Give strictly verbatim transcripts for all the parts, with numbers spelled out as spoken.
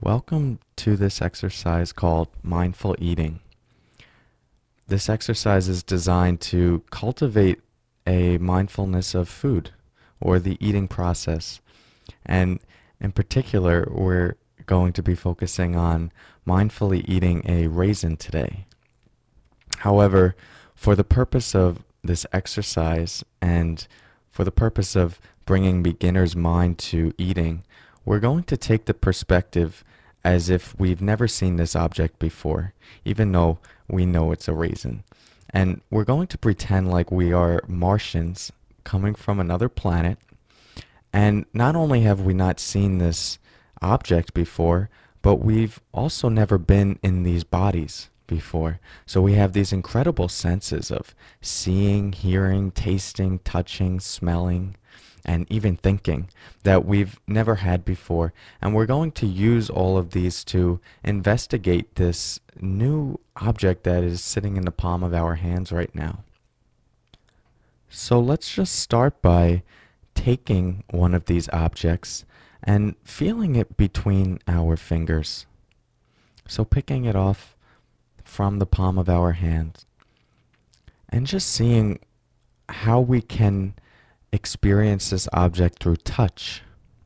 Welcome to this exercise called mindful eating. This exercise is designed to cultivate a mindfulness of food or the eating process. And in particular, we're going to be focusing on mindfully eating a raisin today. However, for the purpose of this exercise and for the purpose of bringing beginner's mind to eating, we're going to take the perspective as if we've never seen this object before, even though we know it's a raisin. And we're going to pretend like we are Martians coming from another planet. And not only have we not seen this object before, but we've also never been in these bodies before. So we have these incredible senses of seeing, hearing, tasting, touching, smelling, and even thinking that we've never had before. And we're going to use all of these to investigate this new object that is sitting in the palm of our hands right now. So let's just start by taking one of these objects and feeling it between our fingers. So picking it off from the palm of our hand and just seeing how we can experience this object through touch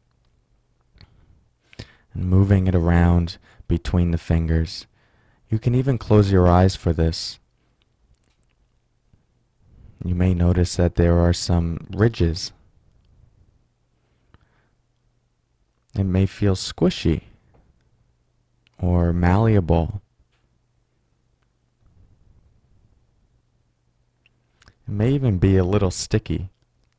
and moving it around between the fingers. You can even close your eyes for this. You may notice that there are some ridges. It may feel squishy or malleable. It may even be a little sticky.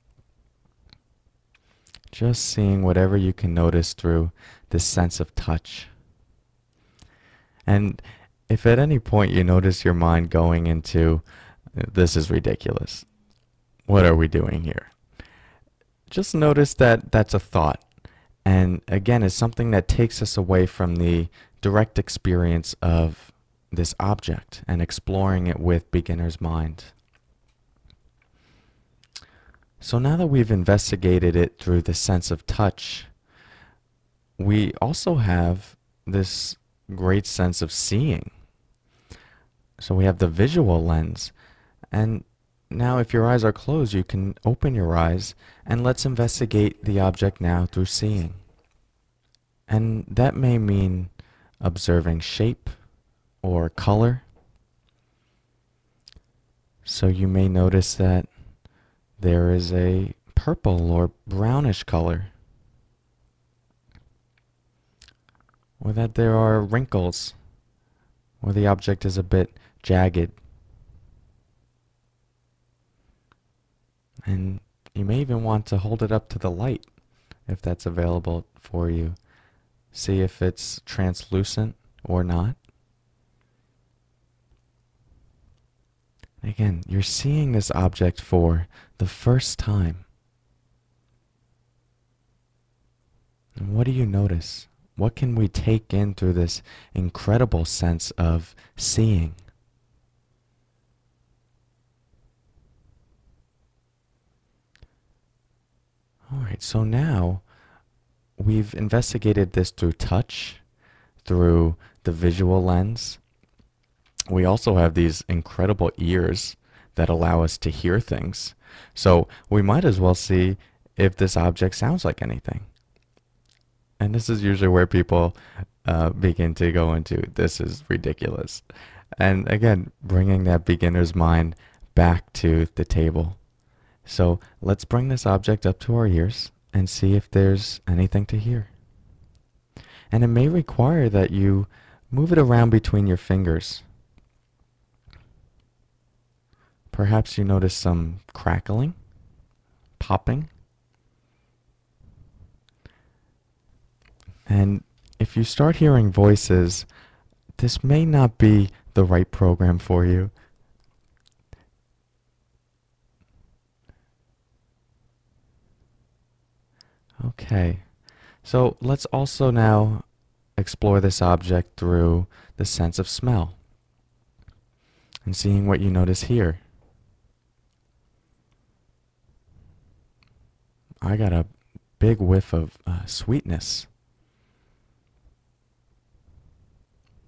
Just seeing whatever you can notice through this sense of touch. And if at any point you notice your mind going into, this is ridiculous, what are we doing here? Just notice that that's a thought. And again, it's something that takes us away from the direct experience of this object and exploring it with beginner's mind. So now that we've investigated it through the sense of touch, we also have this great sense of seeing. So we have the visual lens. And now if your eyes are closed, you can open your eyes and let's investigate the object now through seeing. And that may mean observing shape or color. So you may notice that there is a purple or brownish color, or that there are wrinkles, or the object is a bit jagged. And you may even want to hold it up to the light if that's available for you. See if it's translucent or not. Again, you're seeing this object for the first time. And what do you notice? What can we take in through this incredible sense of seeing? All right, so now we've investigated this through touch, through the visual lens. We also have these incredible ears that allow us to hear things. So we might as well see if this object sounds like anything. And this is usually where people uh, begin to go into, this is ridiculous. And again, bringing that beginner's mind back to the table. So let's bring this object up to our ears and see if there's anything to hear. And it may require that you move it around between your fingers. Perhaps you notice some crackling, popping. And if you start hearing voices, this may not be the right program for you. Okay, so let's also now explore this object through the sense of smell and seeing what you notice here. I got a big whiff of uh, sweetness.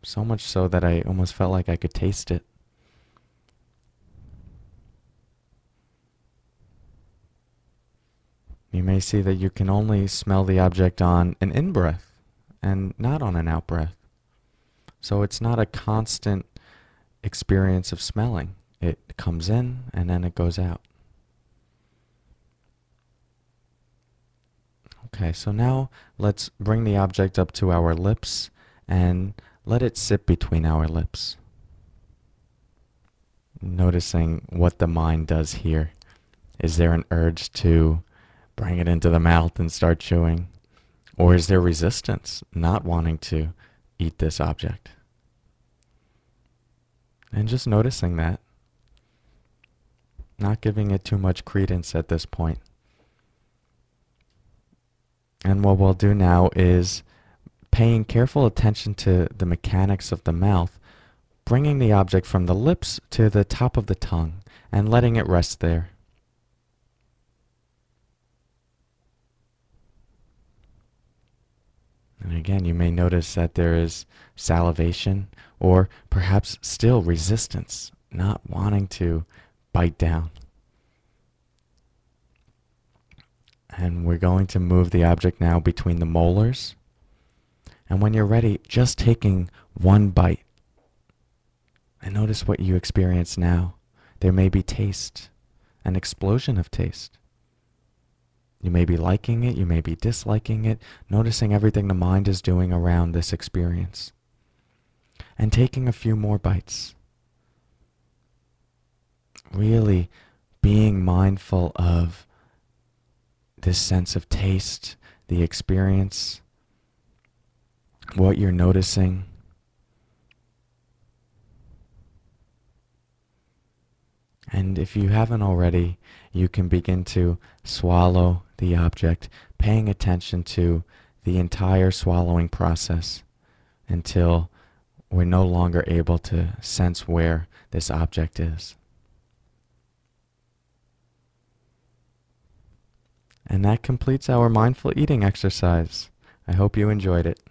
so much so that I almost felt like I could taste it. You may see that you can only smell the object on an in-breath and not on an out-breath. So it's not a constant experience of smelling. It comes in and then it goes out. Okay, so now let's bring the object up to our lips and let it sit between our lips. Noticing what the mind does here. Is there an urge to bring it into the mouth and start chewing? Or is there resistance, not wanting to eat this object? And just noticing that. Not giving it too much credence at this point. And what we'll do now is paying careful attention to the mechanics of the mouth, bringing the object from the lips to the top of the tongue and letting it rest there. And again, you may notice that there is salivation or perhaps still resistance, not wanting to bite down. And we're going to move the object now between the molars. And when you're ready, just taking one bite. And notice what you experience now. There may be taste, an explosion of taste. You may be liking it, you may be disliking it, noticing everything the mind is doing around this experience. And taking a few more bites. Really being mindful of this sense of taste, the experience, what you're noticing. And if you haven't already, you can begin to swallow the object, paying attention to the entire swallowing process until we're no longer able to sense where this object is. And that completes our mindful eating exercise. I hope you enjoyed it.